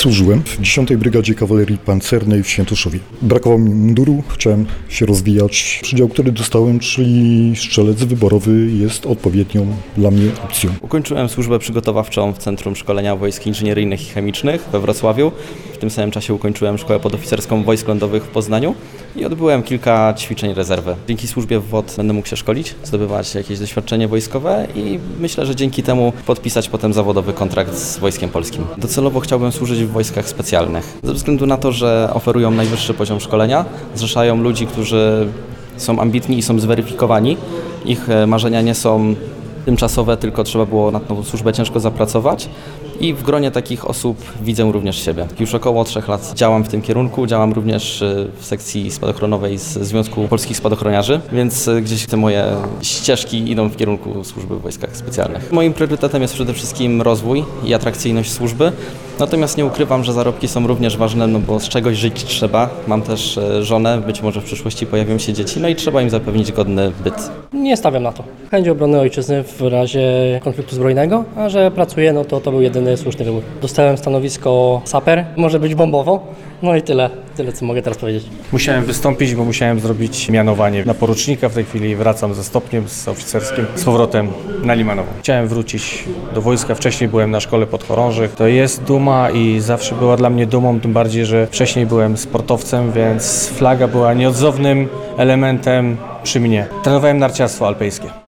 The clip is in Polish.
Służyłem w 10. Brygadzie Kawalerii Pancernej w Świętoszowie. Brakowało mi munduru, chciałem się rozwijać. Przydział, który dostałem, czyli strzelec wyborowy, jest odpowiednią dla mnie opcją. Ukończyłem służbę przygotowawczą w Centrum Szkolenia Wojsk Inżynieryjnych i Chemicznych we Wrocławiu. W tym samym czasie ukończyłem Szkołę Podoficerską Wojsk Lądowych w Poznaniu i odbyłem kilka ćwiczeń rezerwy. Dzięki służbie w WOT będę mógł się szkolić, zdobywać jakieś doświadczenie wojskowe i myślę, że dzięki temu podpisać potem zawodowy kontrakt z Wojskiem Polskim. Docelowo chciałbym służyć w wojskach specjalnych. Ze względu na to, że oferują najwyższy poziom szkolenia, zrzeszają ludzi, którzy są ambitni i są zweryfikowani. Ich marzenia nie są tymczasowe, tylko trzeba było na tą służbę ciężko zapracować i w gronie takich osób widzę również siebie. Już około 3 lat działam w tym kierunku, działam również w sekcji spadochronowej z Związku Polskich Spadochroniarzy, więc gdzieś te moje ścieżki idą w kierunku służby w wojskach specjalnych. Moim priorytetem jest przede wszystkim rozwój i atrakcyjność służby, natomiast nie ukrywam, że zarobki są również ważne, no bo z czegoś żyć trzeba. Mam też żonę, być może w przyszłości pojawią się dzieci, no i trzeba im zapewnić godny byt. Nie stawiam na to. Chęć obrony ojczyzny w razie konfliktu zbrojnego, a że pracuję, no to był jedyny słuszny wybór. Dostałem stanowisko saper, może być bombowo, no i tyle co mogę teraz powiedzieć. Musiałem wystąpić, bo musiałem zrobić mianowanie na porucznika. W tej chwili wracam ze stopniem, z oficerskim, z powrotem na Limanową. Chciałem wrócić do wojska, wcześniej byłem na szkole podchorążych. To jest duma i zawsze była dla mnie dumą, tym bardziej, że wcześniej byłem sportowcem, więc flaga była nieodzownym elementem przy mnie. Trenowałem narciarstwo alpejskie.